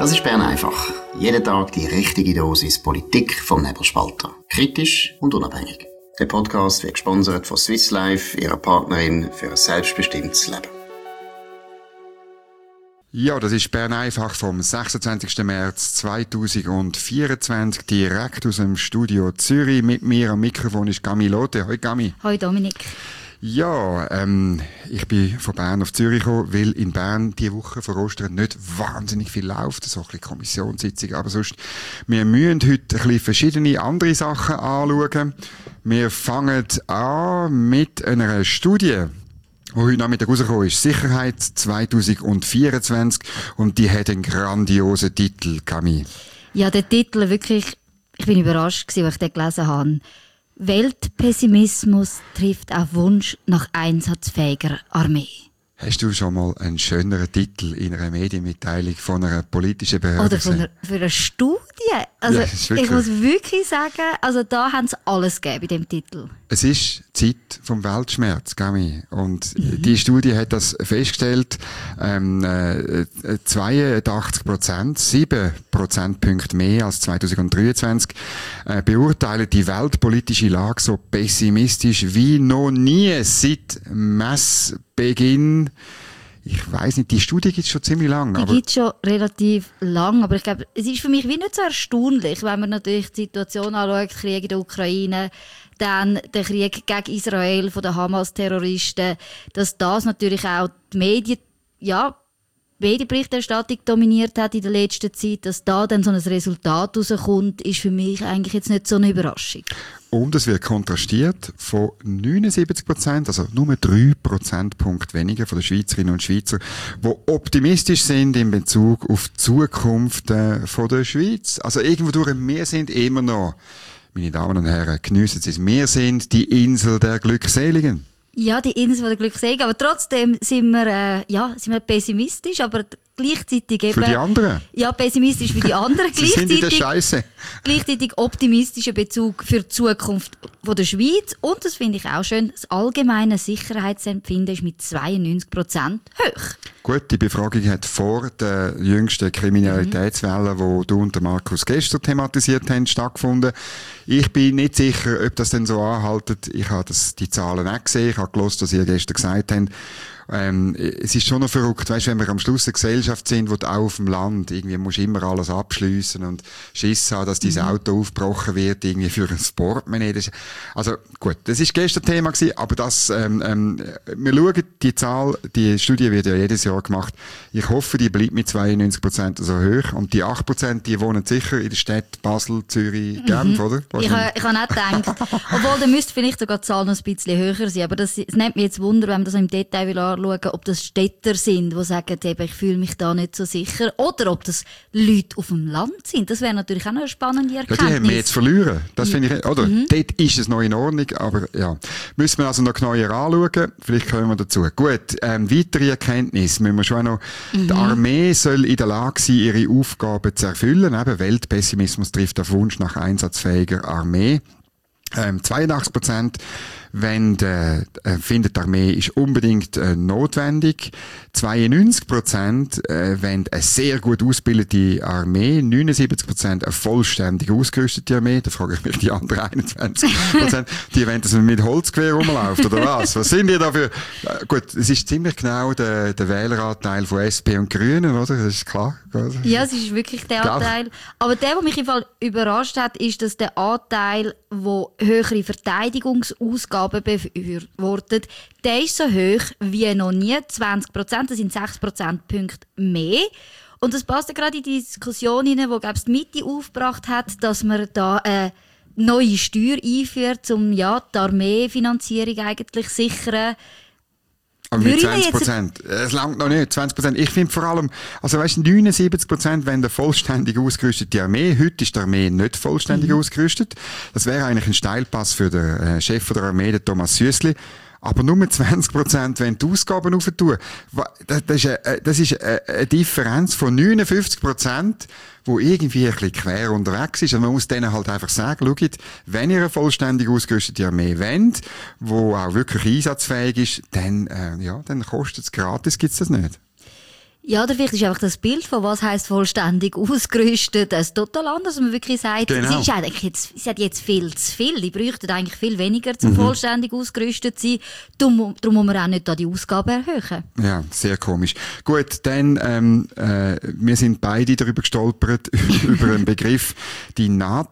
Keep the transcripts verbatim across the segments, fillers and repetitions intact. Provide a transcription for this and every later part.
Das ist Bern einfach. Jeden Tag die richtige Dosis Politik vom Nebelspalter. Kritisch und unabhängig. Der Podcast wird gesponsert von Swiss Life, ihrer Partnerin für ein selbstbestimmtes Leben. Ja, das ist Bern einfach vom sechsundzwanzigsten März zweitausendvierundzwanzig, direkt aus dem Studio Zürich. Mit mir am Mikrofon ist Gami Lotte. Hoi Gami. Hoi Dominik. Ja, ähm, ich bin von Bern auf Zürich gekommen, weil in Bern die Woche vor Ostern nicht wahnsinnig viel läuft, so ein bisschen Kommissionssitzung, aber sonst, wir müssen heute ein bisschen verschiedene andere Sachen anschauen. Wir fangen an mit einer Studie, die heute Nachmittag rausgekommen ist, Sicherheit zweitausendvierundzwanzig, und die hat einen grandiosen Titel, Camille. Ja, der Titel wirklich, ich bin überrascht gewesen, als ich den gelesen habe. Weltpessimismus trifft auf Wunsch nach einsatzfähiger Armee. Hast du schon mal einen schöneren Titel in einer Medienmitteilung von einer politischen Behörde Oder von einer, für eine Studie? Also, ja, ich muss wirklich sagen, also da haben sie alles gegeben in dem Titel. Es ist Zeit vom Weltschmerz, Gami. Und mhm. die Studie hat das festgestellt, ähm, äh, zweiundachtzig Prozent, sieben Prozentpunkte mehr als zweitausenddreiundzwanzig, äh, beurteilen die weltpolitische Lage so pessimistisch wie noch nie seit Messbeginn. Ich weiss nicht, die Studie gibt es schon ziemlich lang. Die gibt es schon relativ lang, aber ich glaube, es ist für mich wie nicht so erstaunlich, wenn man natürlich die Situation anschaut, Krieg in der Ukraine, dann der Krieg gegen Israel von den Hamas-Terroristen, dass das natürlich auch die Medien, ja, die Medienberichterstattung dominiert hat in der letzten Zeit, dass da dann so ein Resultat rauskommt, ist für mich eigentlich jetzt nicht so eine Überraschung. Und es wird kontrastiert von neunundsiebzig Prozent, also nur drei Prozentpunkte weniger von den Schweizerinnen und Schweizer, die optimistisch sind in Bezug auf die Zukunft äh, von der Schweiz. Also irgendwo durch, wir sind immer noch, meine Damen und Herren, geniessen Sie es, wir sind die Insel der Glückseligen. Ja, die Insel der Glückseligen, aber trotzdem sind wir, äh, ja, sind wir pessimistisch, aber gleichzeitig eben... Für die anderen? Ja, pessimistisch für die anderen. Sie sind in der Scheisse. Gleichzeitig optimistischer Bezug für die Zukunft von der Schweiz. Und das finde ich auch schön, das allgemeine Sicherheitsempfinden ist mit zweiundneunzig Prozent hoch. Gut, die Befragung hat vor der jüngsten Kriminalitätswelle, mhm. die du und Markus gestern thematisiert haben, stattgefunden. Ich bin nicht sicher, ob das denn so anhaltet. Ich habe das, die Zahlen auch gesehen. Ich habe gehört, was ihr gestern gesagt habt. Ähm, es ist schon noch verrückt, weißt, wenn wir am Schluss eine Gesellschaft sind, wo du auch auf dem Land irgendwie musst immer alles abschliessen und Schiss haben, dass dein mhm. Auto aufgebrochen wird, irgendwie für ein Portemonnaie. Also gut, das ist gestern Thema gewesen, aber das, ähm, ähm, wir schauen die Zahl, die Studie wird ja jedes Jahr gemacht. Ich hoffe, die bleibt mit zweiundneunzig Prozent so hoch, und die acht Prozent, die wohnen sicher in der Stadt Basel, Zürich, mhm. Genf, oder? Ich, ha, ich habe nicht gedacht. Obwohl, da müsste vielleicht sogar die Zahl noch ein bisschen höher sein, aber das, das nimmt mich jetzt Wunder, wenn man das im Detail will anschauen, ob das Städter sind, die sagen, eben, ich fühle mich da nicht so sicher, oder ob das Leute auf dem Land sind. Das wäre natürlich auch noch eine spannende Erkenntnis. Ja, die haben mehr zu verlieren. Das ja. finde ich, oder? Mhm. Dort ist es noch in Ordnung, aber ja. Müssen wir also noch genauer anschauen. Vielleicht kommen wir dazu. Gut, ähm, weitere Erkenntnis müssen wir schon noch. Mhm. Die Armee soll in der Lage sein, ihre Aufgaben zu erfüllen. Eben, Weltpessimismus trifft auf Wunsch nach einsatzfähiger Armee. Ähm, zweiundachtzig Prozent wenn äh, findet die Armee ist unbedingt äh, notwendig. zweiundneunzig Prozent äh, wenn eine sehr gut ausgebildete Armee, neunundsiebzig Prozent eine vollständig ausgerüstete Armee. Da frage ich mich die anderen einundzwanzig Prozent, die wollen, dass man mit Holzgewehr rumläuft, oder was? Was sind die dafür? Äh, gut, es ist ziemlich genau der, der Wähleranteil von S P und Grünen, oder? Das ist klar. Oder? Ja, es ist wirklich der Anteil. Aber der, der mich im Fall überrascht hat, ist, dass der Anteil, der höhere Verteidigungsausgaben befürwortet, der ist so hoch wie noch nie, zwanzig Prozent, das sind sechs Prozentpunkte mehr. Und das passt ja gerade in die Diskussion hinein, die, glaube ich, die Mitte aufgebracht hat, dass man da eine neue Steuer einführt, um ja, die Armeefinanzierung eigentlich sichern. Aber mit zwanzig Prozent. Es langt noch nicht. zwanzig Prozent. Ich finde vor allem, also weißt du, neunundsiebzig Prozent wenn der vollständig ausgerüstete Armee. Heute ist die Armee nicht vollständig mhm. ausgerüstet. Das wäre eigentlich ein Steilpass für den äh, Chef der Armee, den Thomas Süssli. Aber nur zwanzig Prozent, wenn die Ausgaben aufentun. Das ist eine, das ist eine Differenz von neunundfünfzig Prozent, wo irgendwie ein bisschen quer unterwegs ist. Und man muss denen halt einfach sagen, schaut, wenn ihr eine vollständig ausgerüstete Armee wollt, die auch wirklich einsatzfähig ist, dann, äh, ja, dann kostet es gratis, gibt's das nicht. Ja, oder vielleicht ist einfach das Bild von was heisst vollständig ausgerüstet, das ist total anders, wenn man wirklich sagt, genau. sie, ist eigentlich jetzt, sie hat jetzt viel zu viel, die bräuchten eigentlich viel weniger, um mhm. vollständig ausgerüstet zu sein, darum, darum muss man auch nicht da die Ausgaben erhöhen. Ja, sehr komisch. Gut, dann, ähm, äh, wir sind beide darüber gestolpert, über einen Begriff, die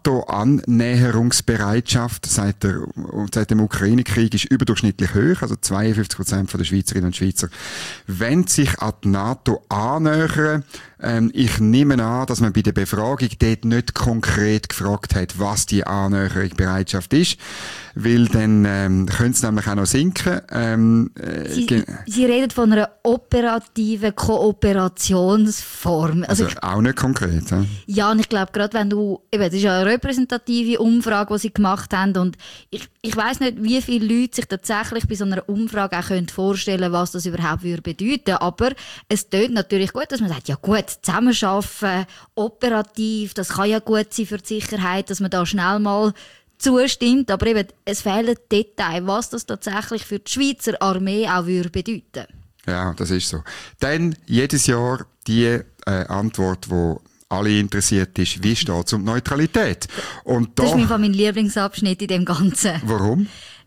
NATO-Annäherungsbereitschaft seit, der, seit dem Ukraine-Krieg ist überdurchschnittlich hoch, also zweiundfünfzig Prozent der Schweizerinnen und Schweizer wollen sich an die NATO annähern. Ähm, ich nehme an, dass man bei der Befragung dort nicht konkret gefragt hat, was die Annäherungsbereitschaft ist, weil dann ähm, könnte es nämlich auch noch sinken. Ähm, äh, Sie, Sie reden von einer operativen Kooperationsform. Also, also ich, auch nicht konkret. Ja, ja und ich glaube, gerade wenn du, eben, das ist ja eine repräsentative Umfrage, die Sie gemacht haben, und ich, ich weiss nicht, wie viele Leute sich tatsächlich bei so einer Umfrage auch können vorstellen, was das überhaupt würde bedeuten. Aber es tönt natürlich gut, dass man sagt, ja gut, zusammenarbeiten, operativ, das kann ja gut sein für die Sicherheit, dass man da schnell mal zustimmt. Aber eben, es fehlen Details, was das tatsächlich für die Schweizer Armee auch würde bedeuten. Ja, das ist so. Dann jedes Jahr die äh, Antwort, die alle interessiert ist, wie steht es um Neutralität? Und da, das ist mein Lieblingsabschnitt in dem Ganzen. Warum?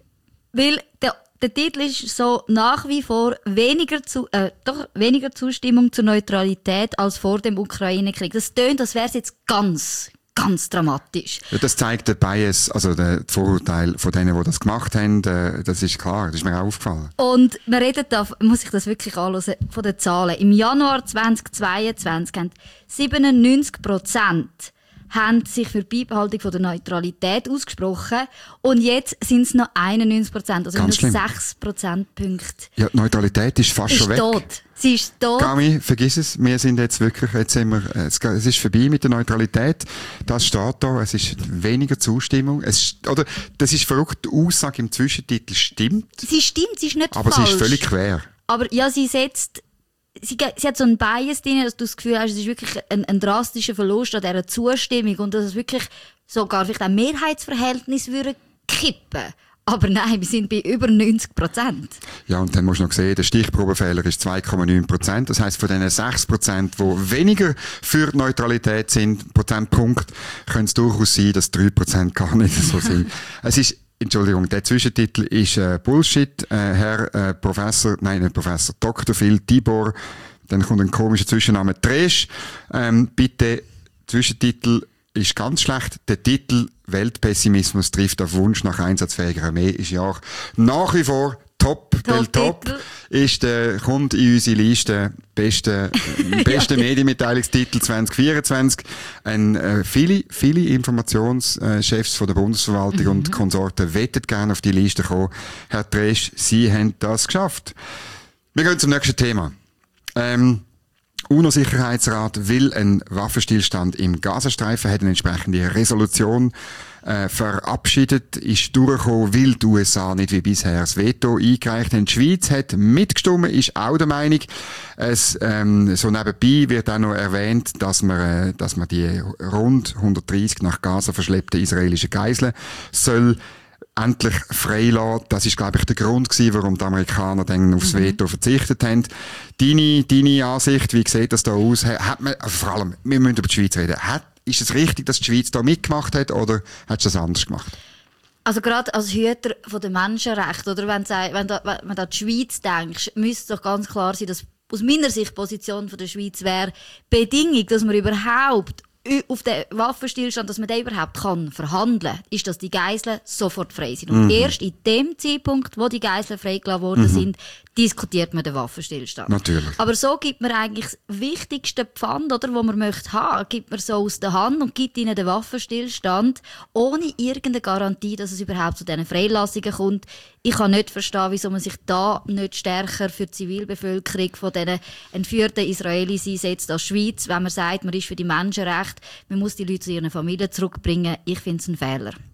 Weil der Der Titel ist so nach wie vor weniger, zu, äh, doch weniger Zustimmung zur Neutralität als vor dem Ukraine-Krieg. Das tönt, als wäre es jetzt ganz, ganz dramatisch. Ja, das zeigt der Bias, also der Vorurteil von denen, die das gemacht haben. Das ist klar, das ist mir auch aufgefallen. Und man redet da, muss ich das wirklich anhören, von den Zahlen. Im Januar zweitausendzweiundzwanzig haben siebenundneunzig Prozent haben sich für die Beibehaltung von der Neutralität ausgesprochen. Und jetzt sind es noch einundneunzig Prozent, also Ganz nur schlimm. sechs Prozentpunkte. Ja, die Neutralität ist fast ist schon weg. tot. Sie ist tot. Gami, vergiss es. Wir sind jetzt wirklich, jetzt sind wir, es es ist vorbei mit der Neutralität. Das steht da. Es ist weniger Zustimmung. Es ist, oder, das ist verrückt. Die Aussage im Zwischentitel stimmt. Sie stimmt, sie ist nicht Aber falsch. sie ist völlig quer. Aber ja, sie setzt, sie, sie hat so einen Bias drin, dass du das Gefühl hast, es ist wirklich ein, ein drastischer Verlust an dieser Zustimmung und dass es wirklich sogar vielleicht ein Mehrheitsverhältnis würde kippen. Aber nein, wir sind bei über neunzig Prozent. Ja, und dann musst du noch sehen, der Stichprobenfehler ist zwei Komma neun Prozent. Das heisst, von diesen sechs Prozent, die weniger für die Neutralität sind, Prozentpunkt, könnte es durchaus sein, dass drei Prozent gar nicht so sind. Es ist, Entschuldigung, der Zwischentitel ist äh, Bullshit. Äh, Herr äh, Professor, nein, nicht Professor, Doktor Phil Tibor, dann kommt ein komischer Zwischenname Dresch. Ähm, bitte, Zwischentitel ist ganz schlecht. Der Titel Weltpessimismus trifft auf Wunsch nach einsatzfähiger Armee ist ja auch nach wie vor top, top, top. Ist der, kommt in unsere Liste beste, äh, beste Medienmitteilungstitel zwanzig vierundzwanzig. Ein, äh, viele, viele Informationschefs von der Bundesverwaltung mhm. und Konsorten wettet gerne auf die Liste kommen. Herr Dresch, Sie haben das geschafft. Wir gehen zum nächsten Thema. Ähm, UNO-Sicherheitsrat will einen Waffenstillstand im Gazastreifen, hat eine entsprechende Resolution äh, verabschiedet, ist durchgekommen, weil die U S A nicht wie bisher das Veto eingereicht haben. Die Schweiz hat mitgestimmt, ist auch der Meinung. Es, ähm, so nebenbei wird auch noch erwähnt, dass man, äh, dass man die rund hundertdreissig nach Gaza verschleppten israelischen Geiseln soll endlich freilassen. Das ist, glaube ich, der Grund gewesen, warum die Amerikaner dann aufs Veto verzichtet haben. Deine, deine Ansicht, wie sieht das da aus? Hat man, also vor allem, wir müssen über die Schweiz reden. Hat, ist es richtig, dass die Schweiz da mitgemacht hat, oder hat sie das anders gemacht? Also gerade als Hüter von den Menschenrechten, oder wenn, wenn, da, wenn man da an die Schweiz denkt, müsste es doch ganz klar sein, dass aus meiner Sicht die Position von der Schweiz wäre, Bedingung, dass man überhaupt auf den Waffenstillstand, dass man den überhaupt kann verhandeln, ist, dass die Geiseln sofort frei sind. Und mhm. erst in dem Zeitpunkt, wo die Geiseln freigelassen worden mhm. sind, diskutiert man den Waffenstillstand. Natürlich. Aber so gibt man eigentlich das wichtigste Pfand, oder, wo man möchte haben, gibt man so aus der Hand und gibt ihnen den Waffenstillstand, ohne irgendeine Garantie, dass es überhaupt zu diesen Freilassungen kommt. Ich kann nicht verstehen, wieso man sich da nicht stärker für die Zivilbevölkerung von diesen entführten Israelis einsetzt als Schweiz, wenn man sagt, man ist für die Menschenrechte, man muss die Leute zu ihren Familien zurückbringen. Ich finde es ein Fehler.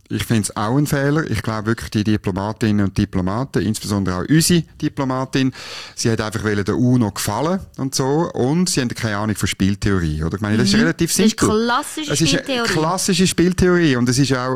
Ich finde es auch ein Fehler. Ich glaube wirklich, die Diplomatinnen und Diplomaten, insbesondere auch unsere Diplomatin, sie hat einfach der UNO gefallen und so. Und sie haben keine Ahnung von Spieltheorie. Oder? Ich meine, das ist mhm. relativ simpel. Das ist klassische es ist Spieltheorie. Eine klassische Spieltheorie. Und es ist auch,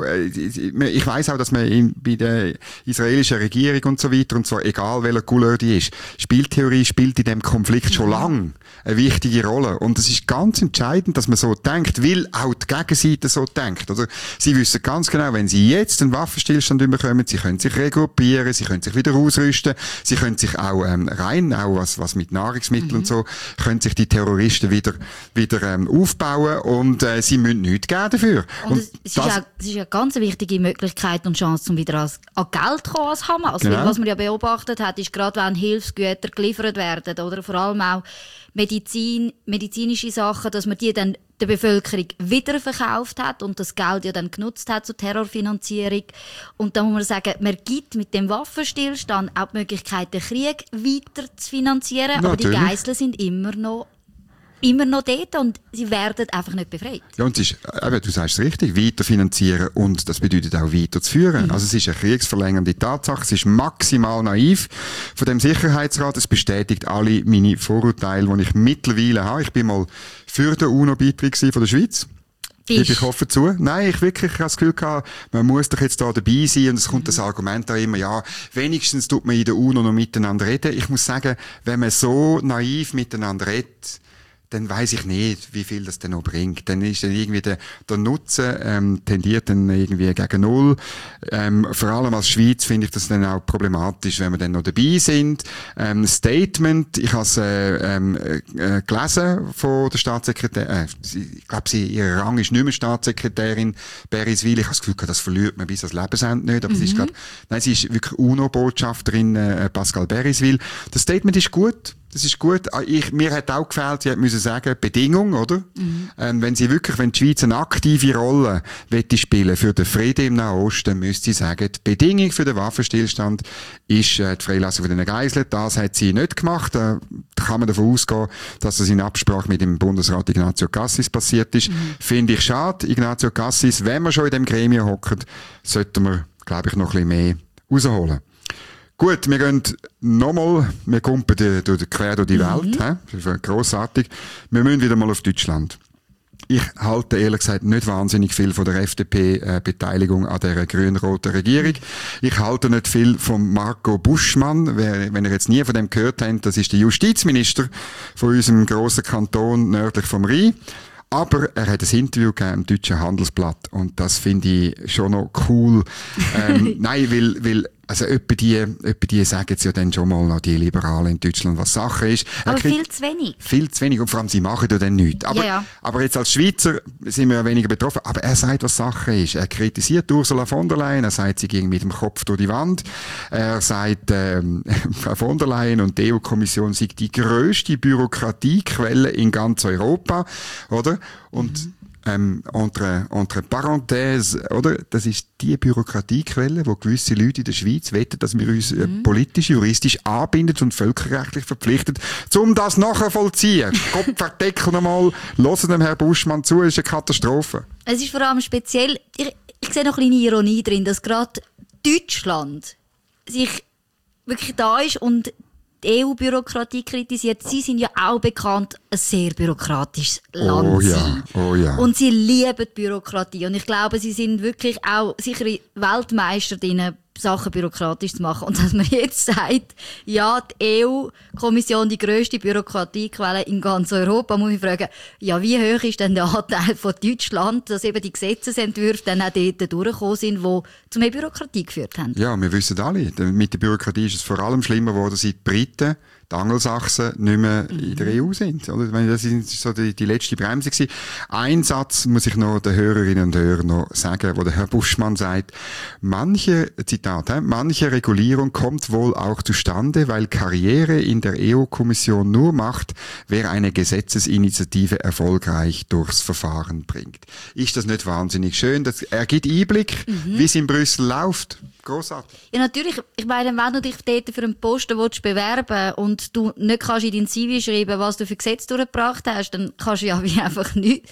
ich weiss auch, dass man in, bei der israelischen Regierung und so weiter, und zwar egal welcher Couleur die ist, Spieltheorie spielt in diesem Konflikt mhm. schon lange eine wichtige Rolle. Und es ist ganz entscheidend, dass man so denkt, weil auch die Gegenseite so denkt. Oder? Sie wissen ganz genau, wenn sie jetzt einen Waffenstillstand bekommen, sie können sich regruppieren, sie können sich wieder ausrüsten, sie können sich auch ähm, rein, auch was, was mit Nahrungsmitteln mhm. und so, können sich die Terroristen wieder, wieder ähm, aufbauen und äh, sie müssen nichts geben dafür. Und, und es, ist auch, es ist eine ganz wichtige Möglichkeit und Chance, um wieder als, an Geld zu kommen als Hamas. Genau. Weil was man ja beobachtet hat, ist gerade, wenn Hilfsgüter geliefert werden oder vor allem auch Medizin, medizinische Sachen, dass man die dann der Bevölkerung wiederverkauft hat und das Geld ja dann genutzt hat zur Terrorfinanzierung. Und da muss man sagen, man gibt mit dem Waffenstillstand auch die Möglichkeit, den Krieg weiter zu finanzieren, Natürlich. aber die Geiseln sind immer noch immer noch dort und sie werden einfach nicht befreit. Ja, und es ist, eben, du sagst es richtig, weiter finanzieren und das bedeutet auch weiter zu führen. Mhm. Also es ist eine kriegsverlängernde Tatsache, es ist maximal naiv von dem Sicherheitsrat, es bestätigt alle meine Vorurteile, die ich mittlerweile habe. Ich bin mal für den UNO-Beitritt von der Schweiz. Gebe ich offen zu. Nein, ich wirklich ich habe das Gefühl gehabt, man muss doch jetzt da dabei sein und es kommt mhm. das Argument da immer, ja, wenigstens tut man in der UNO noch miteinander reden. Ich muss sagen, wenn man so naiv miteinander redet, dann weiss ich nicht, wie viel das denn noch bringt. Dann ist dann irgendwie der, der Nutzen ähm, tendiert dann irgendwie gegen Null. Ähm, vor allem als Schweiz finde ich das dann auch problematisch, wenn wir dann noch dabei sind. Ähm, Statement, ich habe es äh, ähm, äh, gelesen von der Staatssekretärin, äh, ich glaube, sie, ihr Rang ist nicht mehr Staatssekretärin Beriswil. Ich habe das Gefühl, das verliert man bis ans Lebensende nicht. Aber mhm. sie ist, glaub, nein, sie ist wirklich UNO-Botschafterin äh, Pascal Beriswil. Das Statement ist gut. Das ist gut. Ich, mir hat auch gefällt, sie hat müssen sagen, Bedingung, oder? Mhm. Ähm, wenn sie wirklich, wenn die Schweiz eine aktive Rolle wette spielen für den Frieden im Nahen Osten, müsste sie sagen, die Bedingung für den Waffenstillstand ist äh, die Freilassung von den Geiseln. Das hat sie nicht gemacht. Äh, da kann man davon ausgehen, dass das in Absprache mit dem Bundesrat Ignazio Cassis passiert ist. Mhm. Finde ich schade. Ignazio Cassis, wenn wir schon in dem Gremium hocken, sollten wir, glaube ich, noch ein bisschen mehr rausholen. Gut, wir gehen nochmal, wir kumpen die, die, quer durch die Welt, mhm. das ist grossartig. Wir müssen wieder mal auf Deutschland. Ich halte ehrlich gesagt nicht wahnsinnig viel von der F D P-Beteiligung an der grün-roten Regierung. Ich halte nicht viel von Marco Buschmann. Wer, wenn ihr jetzt nie von dem gehört habt, das ist der Justizminister von unserem grossen Kanton nördlich vom Rhein. Aber er hat ein Interview gegeben im Deutschen Handelsblatt und das finde ich schon noch cool. ähm, nein, weil, weil also etwa die, etwa die sagen jetzt ja dann schon mal noch die Liberalen in Deutschland, was Sache ist. Aber kriegt, viel zu wenig. Viel zu wenig und vor allem, sie machen ja dann nichts. Aber, ja, ja. aber jetzt als Schweizer sind wir ja weniger betroffen. Aber er sagt, was Sache ist. Er kritisiert Ursula von der Leyen, er sagt, sie ging mit dem Kopf durch die Wand. Er sagt, ähm, Frau von der Leyen und die E U-Kommission sei die grösste Bürokratiequelle in ganz Europa, oder? Und mhm. Ähm, entre, entre Parenthèses, oder? Das ist die Bürokratiequelle, wo gewisse Leute in der Schweiz wetten, dass wir uns äh, politisch, juristisch anbinden und völkerrechtlich verpflichtet, um das nachvollziehen. Kopfverdeckel nochmal, hören dem Herrn Buschmann zu, ist eine Katastrophe. Es ist vor allem speziell, ich, ich sehe noch eine kleine Ironie drin, dass gerade Deutschland sich wirklich da ist und die E U-Bürokratie kritisiert. Sie sind ja auch bekannt, ein sehr bürokratisches Land. Oh ja, oh ja. Und sie lieben die Bürokratie. Und ich glaube, sie sind wirklich auch sichere Weltmeister darin, Sachen byrokratisch zu machen. Und dass man jetzt sagt, ja, die E U-Kommission, die grösste Bürokratiequelle in ganz Europa, muss ich fragen, ja, wie hoch ist denn der Anteil von Deutschland, dass eben die Gesetzesentwürfe dann auch dort durchgekommen sind, die zu mehr Bürokratie geführt haben? Ja, wir wissen alle, mit der Bürokratie ist es vor allem schlimmer geworden, seit die Briten, die Angelsachsen, nicht mehr mhm. in der E U sind. Oder? Das war so die, die letzte Bremse gewesen. Ein Satz muss ich noch den Hörerinnen und Hörern noch sagen, wo der Herr Buschmann sagt, manche, Zitat, he, manche Regulierung kommt wohl auch zustande, weil Karriere in der E U-Kommission nur macht, wer eine Gesetzesinitiative erfolgreich durchs Verfahren bringt. Ist das nicht wahnsinnig schön? Das ergibt Einblick, mhm. wie es in Brüssel läuft. Grossartig. Ja, natürlich. Ich meine, wenn du dich dort für einen Posten willst bewerben und du nicht kannst in dein C V schreiben, was du für Gesetze durchgebracht hast, dann kannst du ja wie einfach nicht.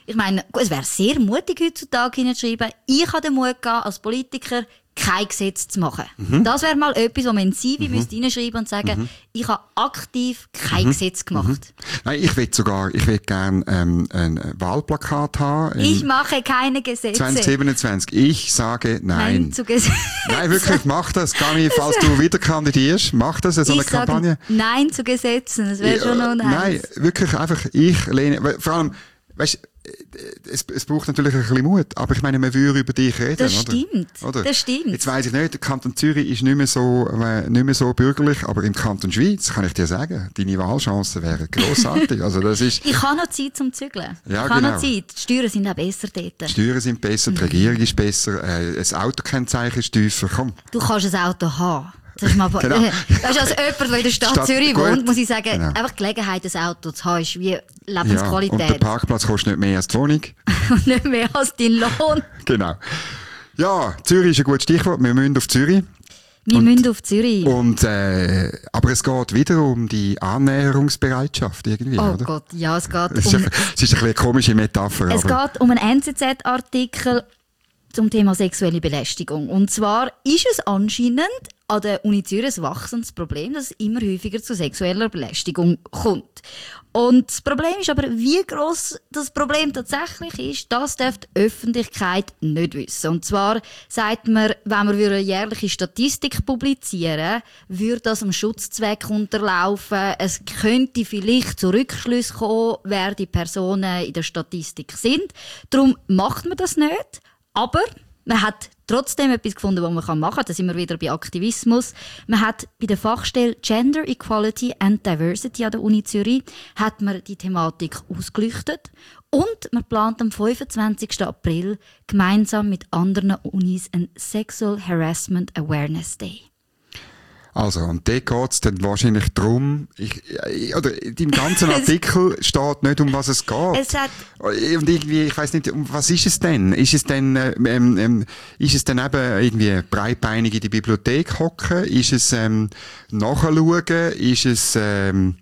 Ich meine, es wäre sehr mutig heutzutage hineinzuschreiben, ich habe den Mut gehabt, als Politiker kein Gesetz zu machen. Mhm. Das wäre mal etwas, wo man in C V mhm. müsste reinschreiben und sagen, mhm. ich habe aktiv kein mhm. Gesetz gemacht. Mhm. Nein, ich will sogar, ich will gerne ähm, ein Wahlplakat haben. Ich mache keine Gesetze. zwanzig siebenundzwanzig. Ich sage nein. Nein zu Gesetzen. Nein, wirklich, mach das. Gami, falls du wieder kandidierst, mach das, so eine ich Kampagne. Sage nein zu Gesetzen, das wäre schon noch ein Nein, wirklich einfach, ich lehne, vor allem, weißt, Es, es braucht natürlich ein bisschen Mut, aber ich meine, man würde über dich reden. Das oder? stimmt, oder? das stimmt. Jetzt weiss ich nicht, der Kanton Zürich ist nicht mehr so, äh, nicht mehr so bürgerlich, aber im Kanton Schweiz kann ich dir sagen, deine Wahlchancen wären grossartig. Also das ist. Ich habe noch Zeit zum Zügeln. Ja, ich habe genau. noch Zeit. Die Steuern sind auch besser dort. Die Steuern sind besser, die Regierung ist besser, äh, das Autokennzeichen ist tiefer. Komm. Du kannst ein Auto haben. Das ist mal, genau. Weißt du, als jemand, der in der Stadt, Stadt Zürich wohnt, gut. muss ich sagen, genau. einfach Gelegenheit, ein Auto zu haben, ist wie Lebensqualität. Ja, und der Parkplatz kostet nicht mehr als die Wohnung. Und nicht mehr als dein Lohn. Genau. Ja, Zürich ist ein gutes Stichwort. Wir müssen auf Zürich. Wir und, müssen auf Zürich. Und, äh, aber es geht wieder um die Annäherungsbereitschaft irgendwie, oh oder? Gott, ja, es geht es ist um... Ein, es ist ein bisschen eine komische Metapher. Es aber. geht um einen N Z Z-Artikel zum Thema sexuelle Belästigung. Und zwar ist es anscheinend an der Uni Zürich ein wachsendes Problem, dass es immer häufiger zu sexueller Belästigung kommt. Und das Problem ist aber, wie gross das Problem tatsächlich ist, das darf die Öffentlichkeit nicht wissen. Und zwar sagt man, wenn wir eine jährliche Statistik publizieren, würde das dem Schutzzweck unterlaufen. Es könnte vielleicht zu Rückschlüssen kommen, wer die Personen in der Statistik sind. Darum macht man das nicht. Aber man hat trotzdem etwas gefunden, was man machen kann. Da sind wir wieder bei Aktivismus. Man hat bei der Fachstelle Gender Equality and Diversity an der Uni Zürich hat man die Thematik ausgeleuchtet. Und man plant am fünfundzwanzigsten April gemeinsam mit anderen Unis einen Sexual Harassment Awareness Day. Also, und da geht's dann wahrscheinlich darum, ich, oder im ganzen Artikel steht nicht, um was es geht. Es hat und irgendwie, ich weiss nicht, um was ist es denn? Ist es denn, ähm, ähm, ist es denn eben irgendwie breitbeinig in die Bibliothek hocken? Ist es, ähm, nachschauen? Ist es, ähm,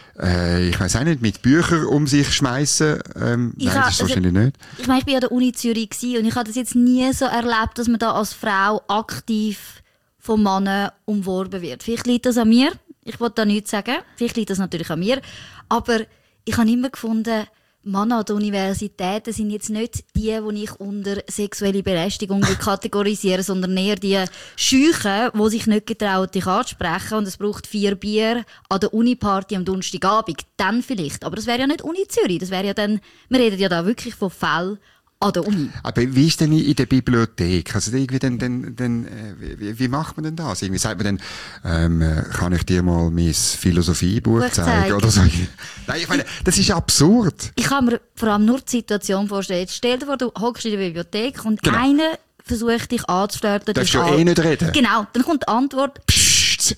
äh, ich weiss auch nicht, mit Büchern um sich schmeißen? Ähm, nein, ha, das ist wahrscheinlich also, nicht. Ich meine, ich bin an der Uni Zürich gewesen und ich habe das jetzt nie so erlebt, dass man da als Frau aktiv von Männern umworben wird. Vielleicht liegt das an mir. Ich will da nichts sagen. Vielleicht liegt das natürlich an mir. Aber ich habe immer gefunden, Männer an den Universitäten sind jetzt nicht die, die ich unter sexuelle Belästigung kategorisiere, sondern eher die Schüchen, die sich nicht getrauen, dich anzusprechen. Und es braucht vier Bier an der Uniparty am Donnerstagabend. Dann vielleicht. Aber das wäre ja nicht Uni Zürich. Das wäre ja dann, wir reden ja da wirklich von Fällen an der Uni. Aber wie ist denn in der Bibliothek? Also irgendwie dann, dann, dann, wie, wie macht man denn das? Irgendwie sagt man dann, ähm, kann ich dir mal mein Philosophiebuch zeigen? zeigen? Oder so. Nein, ich meine, das ist absurd. Ich kann mir vor allem nur die Situation vorstellen. Jetzt stell dir vor, du hockst in der Bibliothek und genau. einer versucht dich anzuflirten. Darfst du ja eh nicht reden? Genau. Dann kommt die Antwort, Psst.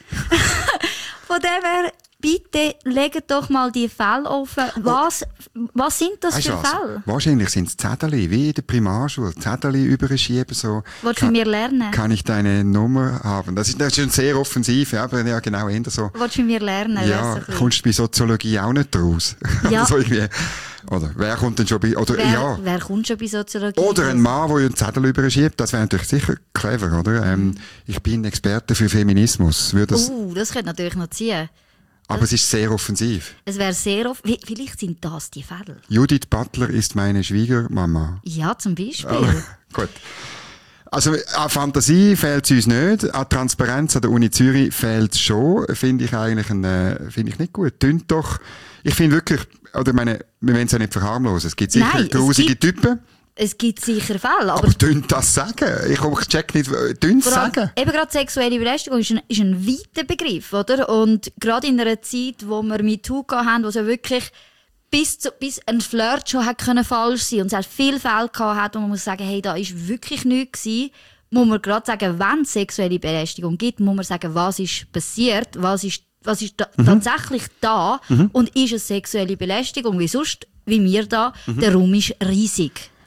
Von dem her, bitte legt doch mal die Fälle offen. Was, was sind das weißt für was? Fälle? Wahrscheinlich sind es Zettel, wie in der Primarschule. Zettel überschieben, so. Willst du von mir lernen? Kann ich deine Nummer haben? Das ist, das ist schon sehr offensiv, ja, aber ja, genau, eher so. Willst du von mir lernen? Ja, kommst du bei Soziologie auch nicht raus? Ja. so irgendwie. Oder wer kommt denn schon bei, oder, wer, ja. Wer kommt schon bei Soziologie? Oder ein Mann, der einen Zettel überschiebt, das wäre natürlich sicher clever, oder? Ähm, ich bin Experte für Feminismus. Würde das uh, das könnte natürlich noch ziehen. Aber das, es ist sehr offensiv. Es wäre sehr offensiv. Vielleicht sind das die Fälle. Judith Butler ist meine Schwiegermama. Ja, zum Beispiel. Aber, gut. Also an Fantasie fehlt es uns nicht, an Transparenz an der Uni Zürich fehlt es schon, finde ich eigentlich ein, äh, finde ich nicht gut. Tönt doch, ich finde wirklich, oder ich meine, wir wollen es ja nicht verharmlosen, es gibt sicher Nein, grusige Typen. Es gibt sicher Fälle. Aber, aber dünnt das sagen? Ich, ich check nicht, dünnt sagen? Eben gerade sexuelle Belästigung ist ein, ist ein weiter Begriff, oder? Und gerade in einer Zeit, wo wir MeToo hatten, wo es ja wirklich bis, zu, bis ein Flirt schon hat können falsch sein und es hat viele Fälle gehabt, wo man muss sagen, hey, da ist wirklich nichts gewesen, muss man gerade sagen, wenn es sexuelle Belästigung gibt, muss man sagen, was ist passiert, was ist, was ist da, mhm. tatsächlich da mhm. und ist es sexuelle Belästigung, wie sonst, wie wir da, mhm. der Raum ist riesig.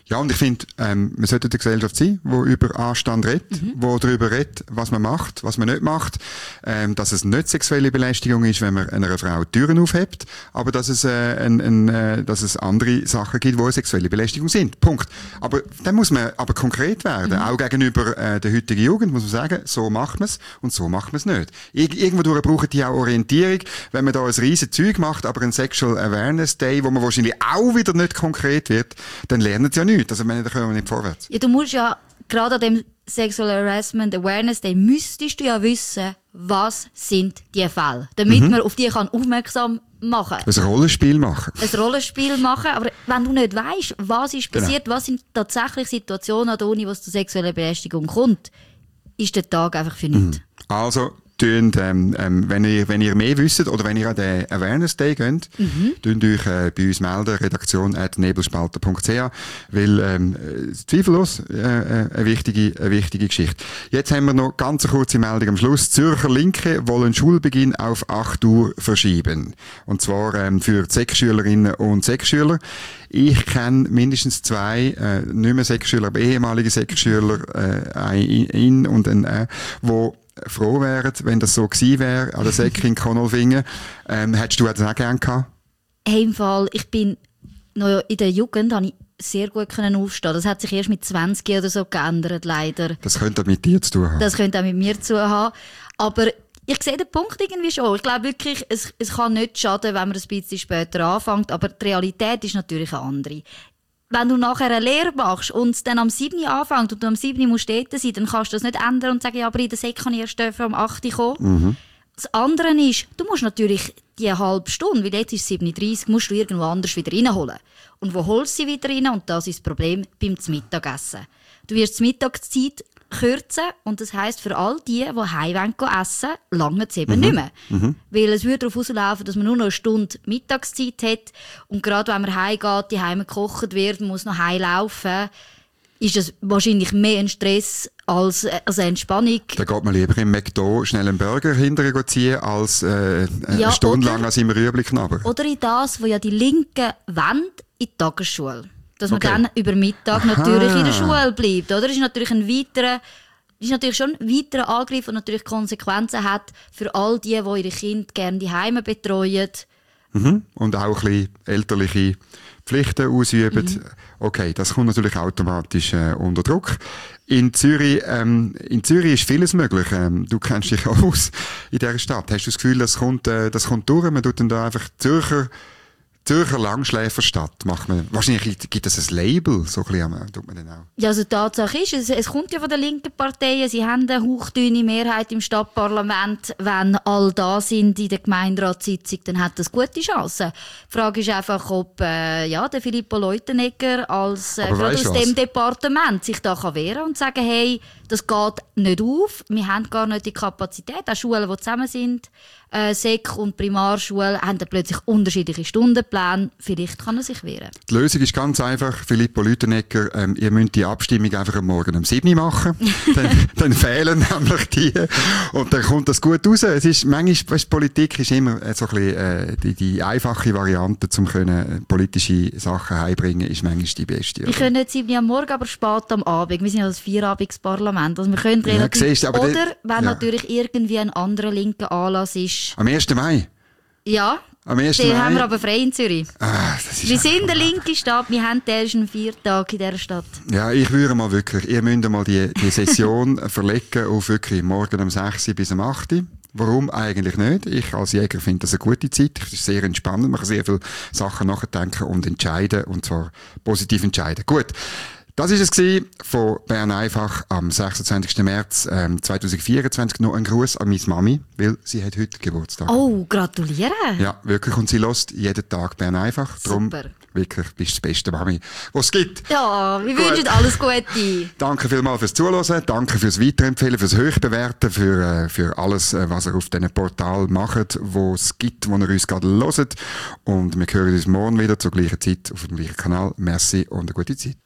Ja, und ich finde, ähm, wir sollten eine Gesellschaft sein, die über Anstand redet, die mhm. darüber redet, was man macht, was man nicht macht, ähm, dass es nicht sexuelle Belästigung ist, wenn man einer Frau Türen aufhebt, aber dass es, äh, ein, ein, äh, dass es andere Sachen gibt, die sexuelle Belästigung sind. Punkt. Aber dann muss man aber konkret werden. Mhm. Auch gegenüber äh, der heutigen Jugend muss man sagen, so macht man es und so macht man es nicht. Ir- irgendwo brauchen die auch Orientierung. Wenn man da ein riesen Zeug macht, aber ein Sexual Awareness Day, wo man wahrscheinlich auch wieder nicht konkret wird, dann lernen sie ja nichts. Also, da kommen wir nicht vorwärts. Ja, du musst ja, gerade an dem Sexual Harassment Awareness Day, müsstest du ja wissen, was sind die Fälle, damit mhm. man auf die kann aufmerksam machen kann. Ein Rollenspiel machen. Ein Rollenspiel machen, aber wenn du nicht weisst, was ist passiert, genau. was sind tatsächlich Situationen an der Uni, wo es zu sexueller Belästigung kommt, ist der Tag einfach für nichts. Mhm. Also, Tönt, ähm, ähm, wenn ihr, wenn ihr mehr wisst oder wenn ihr an den Awareness Day geht, mhm. tönt euch äh, bei uns melden, redaktion at nebelspalter punkt c h, weil, ähm, zweifellos, äh, äh, eine wichtige, eine wichtige Geschichte. Jetzt haben wir noch ganz eine kurze Meldung am Schluss. Zürcher Linke wollen Schulbeginn auf acht Uhr verschieben. Und zwar, ähm, für Sek-Schülerinnen und Sek-Schüler. Ich kenne mindestens zwei, äh, nicht mehr Sek-Schüler, aber ehemalige Sek-Schüler, äh, ein in und ein, äh, wo froh wären, wenn das so gewesen wäre, an der Säcke in Konolfingen. Ähm, hättest du das auch gerne gehabt? Hey, im Fall, ich bin noch in der Jugend, habe ich sehr gut können aufstehen. Das hat sich erst mit zwanzig oder so geändert, leider. Das könnte auch mit dir zu tun haben. Das könnte auch mit mir zu tun haben. Aber ich sehe den Punkt irgendwie schon. Ich glaube wirklich, es, es kann nicht schaden, wenn man ein bisschen später anfängt, aber die Realität ist natürlich eine andere. Wenn du nachher eine Lehre machst und es dann am sieben Uhr anfängt und du am sieben Uhr musst dort sein, dann kannst du das nicht ändern und sagen, ja, aber in der Sek kann ich erst um acht Uhr kommen. Mhm. Das andere ist, du musst natürlich die halbe Stunde, weil jetzt ist es sieben Uhr dreißig, musst du irgendwo anders wieder reinholen. Und wo holst du sie wieder rein? Und das ist das Problem beim Mittagessen. Du wirst die Mittagszeit kürzen und das heisst für all die, die heim essen wollen, lange es eben mhm. nicht mehr. Mhm. Weil es würde darauf rauslaufen, dass man nur noch eine Stunde Mittagszeit hat und gerade wenn man heimgeht, die heim gekocht wird, man muss noch heimlaufen, ist es wahrscheinlich mehr ein Stress als, als eine Entspannung. Da geht man lieber im McDo schnell einen Burger hinterher ziehen, als äh, eine ja, Stunde oder, lang an seinem Rüebli knabbern. Oder in das, wo ja die Linken wollen, in die Tagesschule. Dass man okay. dann über Mittag Aha. natürlich in der Schule bleibt. Oder? Das ist natürlich ein weiterer, ist natürlich schon ein weiterer Angriff, der natürlich Konsequenzen hat für all die, die ihre Kinder gerne die Heime betreuen. Mhm. Und auch ein bisschen elterliche Pflichten ausüben. Mhm. Okay, das kommt natürlich automatisch äh, unter Druck. In Zürich, ähm, in Zürich ist vieles möglich. Ähm, du kennst dich auch aus in dieser Stadt. Hast du das Gefühl, das kommt, äh, das kommt durch? Man tut dann da einfach Zürcher Zürcher Langschläferstadt macht man. Wahrscheinlich gibt es ein Label, so ein bisschen, tut man dann auch. Ja, also die Tatsache ist, es, es kommt ja von den linken Parteien, sie haben eine hauchdünne Mehrheit im Stadtparlament. Wenn all da sind in der Gemeinderatssitzung, dann hat das gute Chancen. Die Frage ist einfach, ob äh, ja, der Filippo Leutenegger als äh, gerade aus was? dem Departement sich da kann wehren und sagen, hey, das geht nicht auf, wir haben gar nicht die Kapazität. Auch Schulen, die zusammen sind, äh, Sek- und Primarschule, haben dann plötzlich unterschiedliche Stundenpläne. Vielleicht kann er sich wehren. Die Lösung ist ganz einfach, Filippo Leutenegger, ähm, ihr müsst die Abstimmung einfach am Morgen um sieben Uhr machen. dann, dann fehlen nämlich die. Und dann kommt das gut raus. Es ist, manchmal, weißt, Politik ist immer so ein bisschen, äh, die, die einfache Variante, um können, politische Sachen heimbringen, ist manchmal die beste. Wir können nicht sieben Uhr am Morgen, aber spät am Abend. Wir sind ja das Vierabendsparlament. Also wir können relativ, ja, siehst, aber oder de, wenn ja. natürlich irgendwie ein anderer linker Anlass ist. Am ersten Mai? Ja, am ersten den Mai? haben wir aber frei in Zürich. Ah, das ist wir sind eine linke Stadt, wir haben ersten vier Tage in dieser Stadt. Ja, ich würde mal wirklich, ihr müsst mal die, die Session verlegen auf wirklich morgen um sechs Uhr bis um acht Uhr. Warum eigentlich nicht? Ich als Jäger finde das eine gute Zeit. Es ist sehr entspannend, man kann sehr viele Sachen nachdenken und entscheiden, und zwar positiv entscheiden. Gut. Das war es von Bern einfach am sechsundzwanzigsten März ähm, zweitausendvierundzwanzig. Noch ein Gruß an meine Mami, weil sie hat heute Geburtstag. Oh, gratuliere! Ja, wirklich. Und sie hört jeden Tag Bern einfach. Drum, super. Wirklich, bist du die beste Mami, was es gibt. Ja, wir wünschen alles Gute. Danke vielmals fürs Zuhören, danke fürs Weiterempfehlen, fürs Hochbewerten, für, äh, für alles, äh, was ihr auf diesem Portal macht, wo es gibt, wo ihr uns gerade hört. Und wir hören uns morgen wieder zur gleichen Zeit auf dem gleichen Kanal. Merci und eine gute Zeit.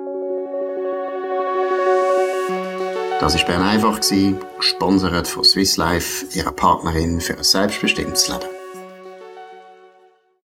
Das war Bern einfach, gesponsert von Swiss Life, ihrer Partnerin für ein selbstbestimmtes Leben.